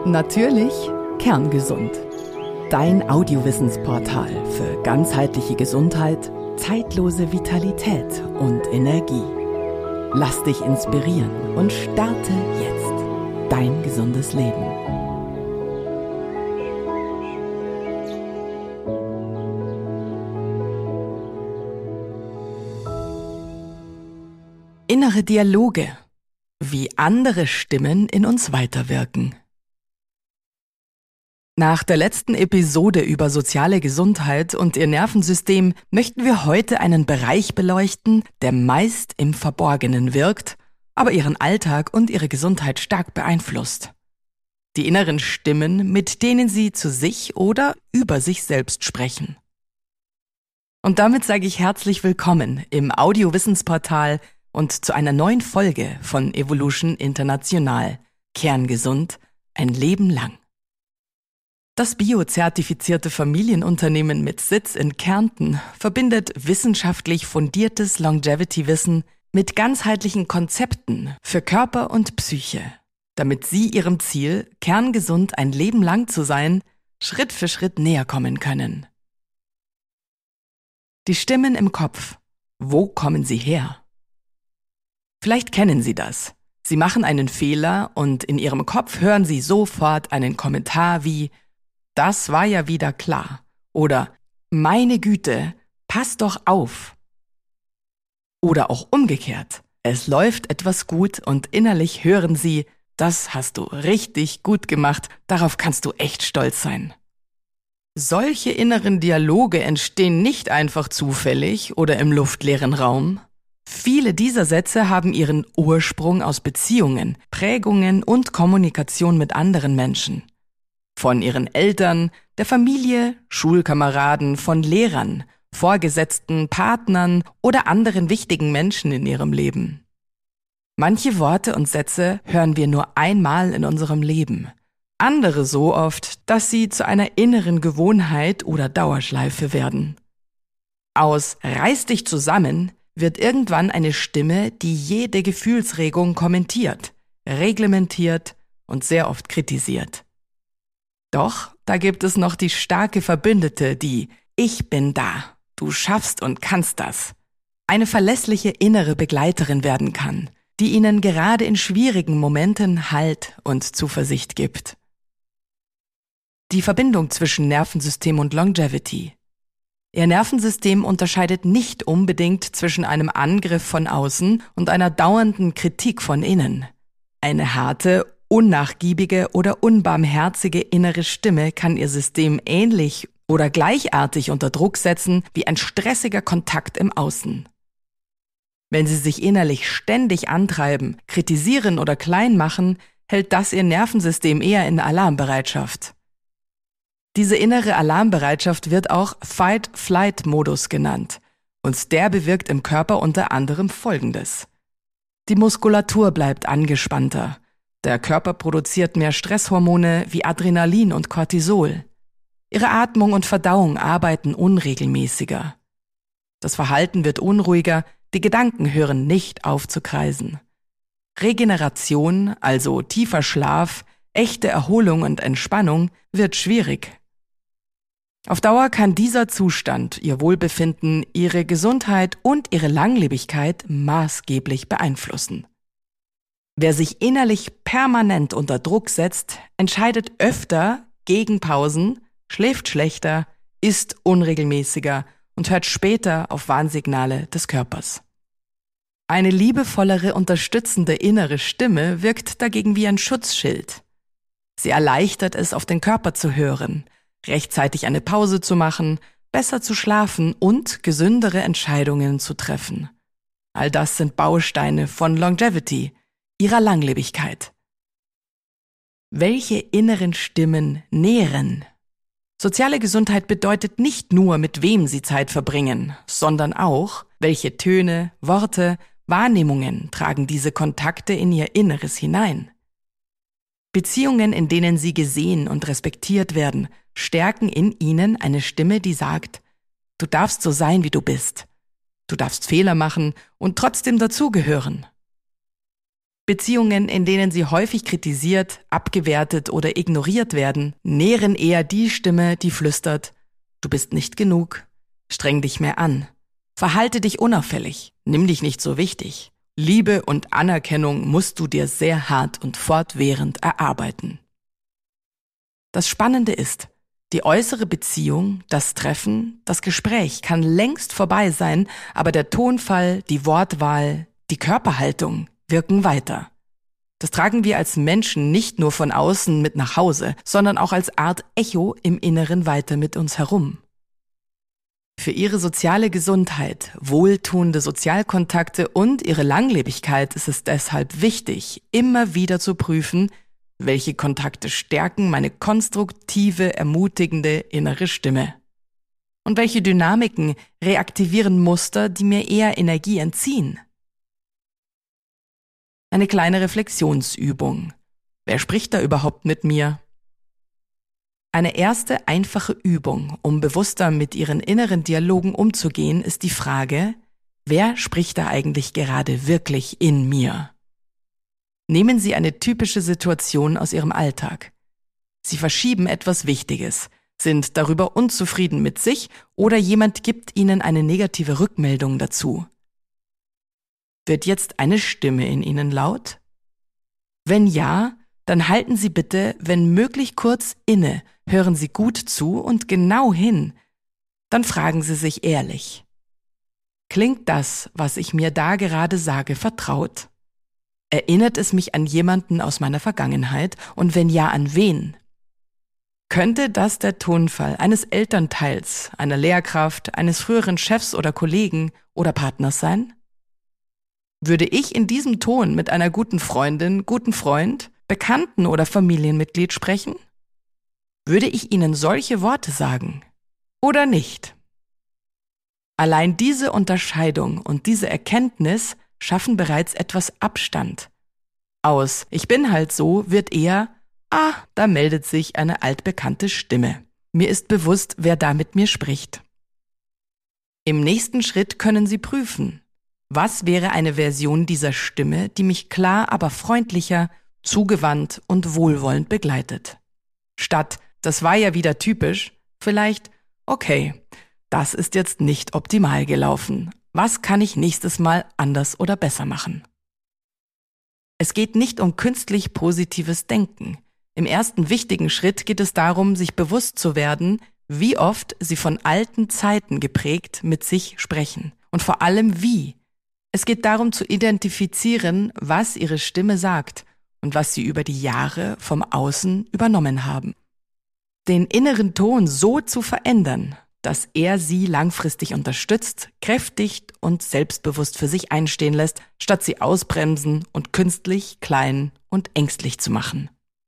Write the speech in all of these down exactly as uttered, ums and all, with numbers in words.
Natürlich kerngesund. Dein Audiowessensportal für ganzheitliche Gesundheit, zeitlose Vitalität und Energie. Lass dich inspirieren und starte jetzt dein gesundes Leben. Innere Dialoge. Wie andere Stimmen in uns weiterwirken. Nach der letzten Episode über soziale Gesundheit und ihr Nervensystem möchten wir heute einen Bereich beleuchten, der meist im Verborgenen wirkt, aber ihren Alltag und ihre Gesundheit stark beeinflusst. Die inneren Stimmen, mit denen sie zu sich oder über sich selbst sprechen. Und damit sage ich herzlich willkommen im Audiowessensportal und zu einer neuen Folge von Evolution International. Kerngesund, ein Leben lang. Das biozertifizierte Familienunternehmen mit Sitz in Kärnten verbindet wissenschaftlich fundiertes Longevity-Wissen mit ganzheitlichen Konzepten für Körper und Psyche, damit Sie Ihrem Ziel, kerngesund ein Leben lang zu sein, Schritt für Schritt näher kommen können. Die Stimmen im Kopf. Wo kommen sie her? Vielleicht kennen Sie das. Sie machen einen Fehler und in Ihrem Kopf hören Sie sofort einen Kommentar wie „Das war ja wieder klar" oder „Meine Güte, pass doch auf." Oder auch umgekehrt. Es läuft etwas gut und innerlich hören Sie „Das hast du richtig gut gemacht, darauf kannst du echt stolz sein." Solche inneren Dialoge entstehen nicht einfach zufällig oder im luftleeren Raum. Viele dieser Sätze haben ihren Ursprung aus Beziehungen, Prägungen und Kommunikation mit anderen Menschen. Von ihren Eltern, der Familie, Schulkameraden, von Lehrern, Vorgesetzten, Partnern oder anderen wichtigen Menschen in ihrem Leben. Manche Worte und Sätze hören wir nur einmal in unserem Leben, andere so oft, dass sie zu einer inneren Gewohnheit oder Dauerschleife werden. Aus „Reiß dich zusammen" wird irgendwann eine Stimme, die jede Gefühlsregung kommentiert, reglementiert und sehr oft kritisiert. Doch da gibt es noch die starke Verbündete, die „Ich bin da, du schaffst und kannst das", eine verlässliche innere Begleiterin werden kann, die Ihnen gerade in schwierigen Momenten Halt und Zuversicht gibt. Die Verbindung zwischen Nervensystem und Longevity. Ihr Nervensystem unterscheidet nicht unbedingt zwischen einem Angriff von außen und einer dauernden Kritik von innen. Eine harte, unnachgiebige oder unbarmherzige innere Stimme kann ihr System ähnlich oder gleichartig unter Druck setzen wie ein stressiger Kontakt im Außen. Wenn sie sich innerlich ständig antreiben, kritisieren oder klein machen, hält das ihr Nervensystem eher in Alarmbereitschaft. Diese innere Alarmbereitschaft wird auch Fight-Flight-Modus genannt und der bewirkt im Körper unter anderem Folgendes. Die Muskulatur bleibt angespannter. Der Körper produziert mehr Stresshormone wie Adrenalin und Cortisol. Ihre Atmung und Verdauung arbeiten unregelmäßiger. Das Verhalten wird unruhiger, die Gedanken hören nicht auf zu kreisen. Regeneration, also tiefer Schlaf, echte Erholung und Entspannung, wird schwierig. Auf Dauer kann dieser Zustand ihr Wohlbefinden, ihre Gesundheit und ihre Langlebigkeit maßgeblich beeinflussen. Wer sich innerlich permanent unter Druck setzt, entscheidet öfter gegen Pausen, schläft schlechter, isst unregelmäßiger und hört später auf Warnsignale des Körpers. Eine liebevollere, unterstützende innere Stimme wirkt dagegen wie ein Schutzschild. Sie erleichtert es, auf den Körper zu hören, rechtzeitig eine Pause zu machen, besser zu schlafen und gesündere Entscheidungen zu treffen. All das sind Bausteine von Longevity, ihrer Langlebigkeit. Welche inneren Stimmen nähren? Soziale Gesundheit bedeutet nicht nur, mit wem Sie Zeit verbringen, sondern auch, welche Töne, Worte, Wahrnehmungen tragen diese Kontakte in Ihr Inneres hinein. Beziehungen, in denen Sie gesehen und respektiert werden, stärken in Ihnen eine Stimme, die sagt, du darfst so sein, wie du bist. Du darfst Fehler machen und trotzdem dazugehören. Beziehungen, in denen sie häufig kritisiert, abgewertet oder ignoriert werden, nähren eher die Stimme, die flüstert: Du bist nicht genug, streng dich mehr an, verhalte dich unauffällig, nimm dich nicht so wichtig. Liebe und Anerkennung musst du dir sehr hart und fortwährend erarbeiten. Das Spannende ist, die äußere Beziehung, das Treffen, das Gespräch kann längst vorbei sein, aber der Tonfall, die Wortwahl, die Körperhaltung wirken weiter. Das tragen wir als Menschen nicht nur von außen mit nach Hause, sondern auch als Art Echo im Inneren weiter mit uns herum. Für ihre soziale Gesundheit, wohltuende Sozialkontakte und ihre Langlebigkeit ist es deshalb wichtig, immer wieder zu prüfen, welche Kontakte stärken meine konstruktive, ermutigende innere Stimme? Und welche Dynamiken reaktivieren Muster, die mir eher Energie entziehen? Eine kleine Reflexionsübung. Wer spricht da überhaupt mit mir? Eine erste einfache Übung, um bewusster mit Ihren inneren Dialogen umzugehen, ist die Frage: Wer spricht da eigentlich gerade wirklich in mir? Nehmen Sie eine typische Situation aus Ihrem Alltag. Sie verschieben etwas Wichtiges, sind darüber unzufrieden mit sich oder jemand gibt Ihnen eine negative Rückmeldung dazu. Wird jetzt eine Stimme in Ihnen laut? Wenn ja, dann halten Sie bitte, wenn möglich, kurz inne, hören Sie gut zu und genau hin. Dann fragen Sie sich ehrlich: Klingt das, was ich mir da gerade sage, vertraut? Erinnert es mich an jemanden aus meiner Vergangenheit und wenn ja, an wen? Könnte das der Tonfall eines Elternteils, einer Lehrkraft, eines früheren Chefs oder Kollegen oder Partners sein? Würde ich in diesem Ton mit einer guten Freundin, guten Freund, Bekannten oder Familienmitglied sprechen? Würde ich Ihnen solche Worte sagen? Oder nicht? Allein diese Unterscheidung und diese Erkenntnis schaffen bereits etwas Abstand. Aus „Ich bin halt so“ wird eher „Ah, da meldet sich eine altbekannte Stimme. Mir ist bewusst, wer da mit mir spricht.“ Im nächsten Schritt können Sie prüfen: Was wäre eine Version dieser Stimme, die mich klar, aber freundlicher, zugewandt und wohlwollend begleitet? Statt „Das war ja wieder typisch“, vielleicht „Okay, das ist jetzt nicht optimal gelaufen. Was kann ich nächstes Mal anders oder besser machen?“ Es geht nicht um künstlich positives Denken. Im ersten wichtigen Schritt geht es darum, sich bewusst zu werden, wie oft Sie von alten Zeiten geprägt mit sich sprechen und vor allem wie. Es geht darum zu identifizieren, was Ihre Stimme sagt und was Sie über die Jahre vom Außen übernommen haben. Den inneren Ton so zu verändern, dass er Sie langfristig unterstützt, kräftigt und selbstbewusst für sich einstehen lässt, statt Sie ausbremsen und künstlich, klein und ängstlich zu machen.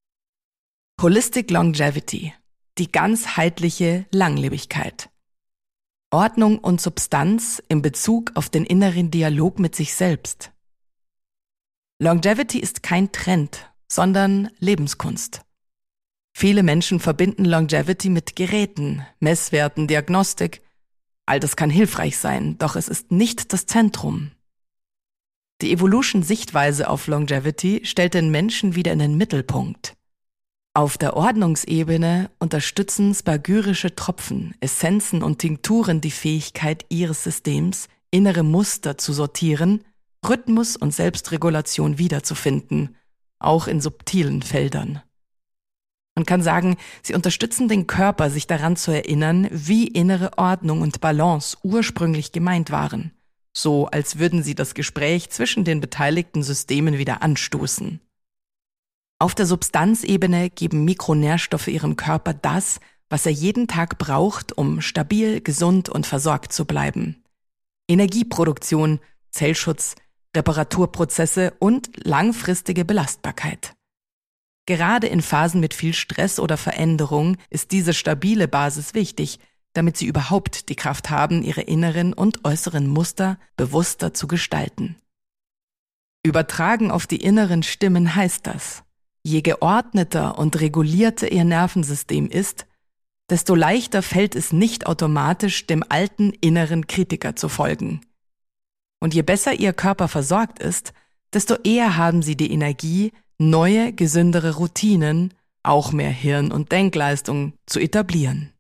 Holistic Longevity, die ganzheitliche Langlebigkeit. Ordnung und Substanz in Bezug auf den inneren Dialog mit sich selbst. Longevity ist kein Trend, sondern Lebenskunst. Viele Menschen verbinden Longevity mit Geräten, Messwerten, Diagnostik. All das kann hilfreich sein, doch es ist nicht das Zentrum. Die Evolution-Sichtweise auf Longevity stellt den Menschen wieder in den Mittelpunkt. Auf der Ordnungsebene unterstützen spagyrische Tropfen, Essenzen und Tinkturen die Fähigkeit Ihres Systems, innere Muster zu sortieren, Rhythmus und Selbstregulation wiederzufinden, auch in subtilen Feldern. Man kann sagen, sie unterstützen den Körper, sich daran zu erinnern, wie innere Ordnung und Balance ursprünglich gemeint waren, so als würden sie das Gespräch zwischen den beteiligten Systemen wieder anstoßen. Auf der Substanzebene geben Mikronährstoffe ihrem Körper das, was er jeden Tag braucht, um stabil, gesund und versorgt zu bleiben. Energieproduktion, Zellschutz, Reparaturprozesse und langfristige Belastbarkeit. Gerade in Phasen mit viel Stress oder Veränderung ist diese stabile Basis wichtig, damit Sie überhaupt die Kraft haben, Ihre inneren und äußeren Muster bewusster zu gestalten. Übertragen auf die inneren Stimmen heißt das: Je geordneter und regulierter Ihr Nervensystem ist, desto leichter fällt es nicht automatisch, dem alten inneren Kritiker zu folgen. Und je besser Ihr Körper versorgt ist, desto eher haben Sie die Energie, neue, gesündere Routinen, auch mehr Hirn- und Denkleistung zu etablieren.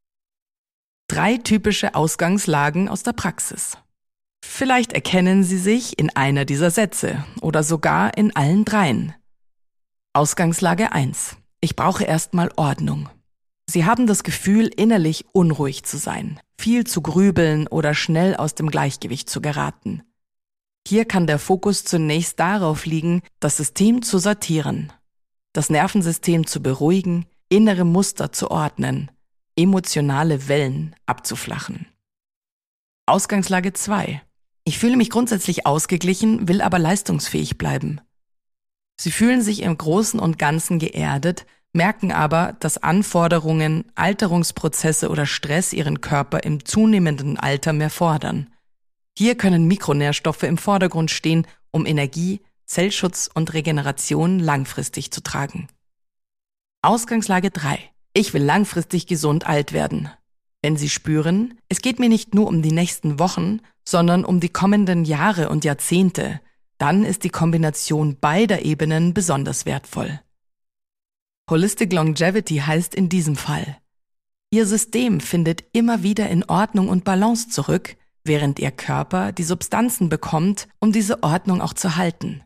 Drei typische Ausgangslagen aus der Praxis. Vielleicht erkennen Sie sich in einer dieser Sätze oder sogar in allen dreien. Ausgangslage eins. Ich brauche erstmal Ordnung. Sie haben das Gefühl, innerlich unruhig zu sein, viel zu grübeln oder schnell aus dem Gleichgewicht zu geraten. Hier kann der Fokus zunächst darauf liegen, das System zu sortieren, das Nervensystem zu beruhigen, innere Muster zu ordnen, emotionale Wellen abzuflachen. Ausgangslage zwei. Ich fühle mich grundsätzlich ausgeglichen, will aber leistungsfähig bleiben. Sie fühlen sich im Großen und Ganzen geerdet, merken aber, dass Anforderungen, Alterungsprozesse oder Stress ihren Körper im zunehmenden Alter mehr fordern. Hier können Mikronährstoffe im Vordergrund stehen, um Energie, Zellschutz und Regeneration langfristig zu tragen. Ausgangslage drei. Ich will langfristig gesund alt werden. Wenn Sie spüren, es geht mir nicht nur um die nächsten Wochen, sondern um die kommenden Jahre und Jahrzehnte, dann ist die Kombination beider Ebenen besonders wertvoll. Holistic Longevity heißt in diesem Fall: Ihr System findet immer wieder in Ordnung und Balance zurück, während Ihr Körper die Substanzen bekommt, um diese Ordnung auch zu halten.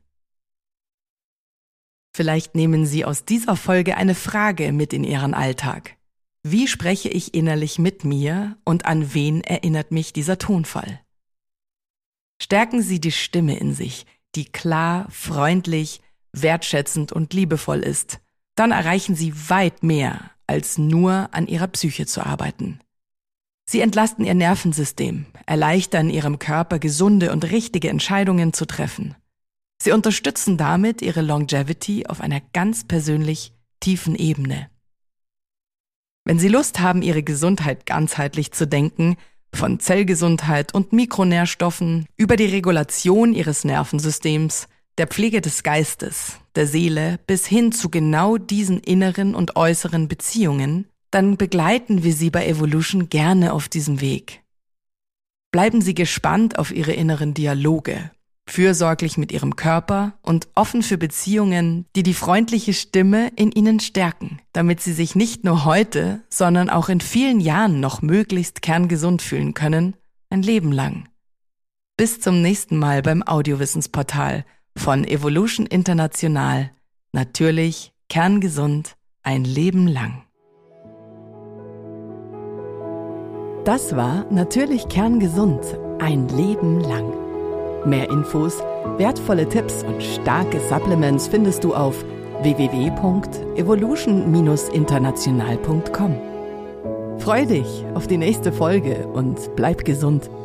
Vielleicht nehmen Sie aus dieser Folge eine Frage mit in Ihren Alltag. Wie spreche ich innerlich mit mir und an wen erinnert mich dieser Tonfall? Stärken Sie die Stimme in sich, die klar, freundlich, wertschätzend und liebevoll ist. Dann erreichen Sie weit mehr, als nur an Ihrer Psyche zu arbeiten. Sie entlasten Ihr Nervensystem, erleichtern Ihrem Körper gesunde und richtige Entscheidungen zu treffen. Sie unterstützen damit Ihre Longevity auf einer ganz persönlich tiefen Ebene. Wenn Sie Lust haben, Ihre Gesundheit ganzheitlich zu denken, von Zellgesundheit und Mikronährstoffen über die Regulation Ihres Nervensystems, der Pflege des Geistes, der Seele bis hin zu genau diesen inneren und äußeren Beziehungen, dann begleiten wir Sie bei Evolution gerne auf diesem Weg. Bleiben Sie gespannt auf Ihre inneren Dialoge, fürsorglich mit Ihrem Körper und offen für Beziehungen, die die freundliche Stimme in Ihnen stärken, damit Sie sich nicht nur heute, sondern auch in vielen Jahren noch möglichst kerngesund fühlen können, ein Leben lang. Bis zum nächsten Mal beim Audiowissensportal von Evolution International. Natürlich kerngesund, ein Leben lang. Das war Natürlich kerngesund, ein Leben lang. Mehr Infos, wertvolle Tipps und starke Supplements findest du auf w w w punkt evolution Bindestrich international punkt com. Freu dich auf die nächste Folge und bleib gesund.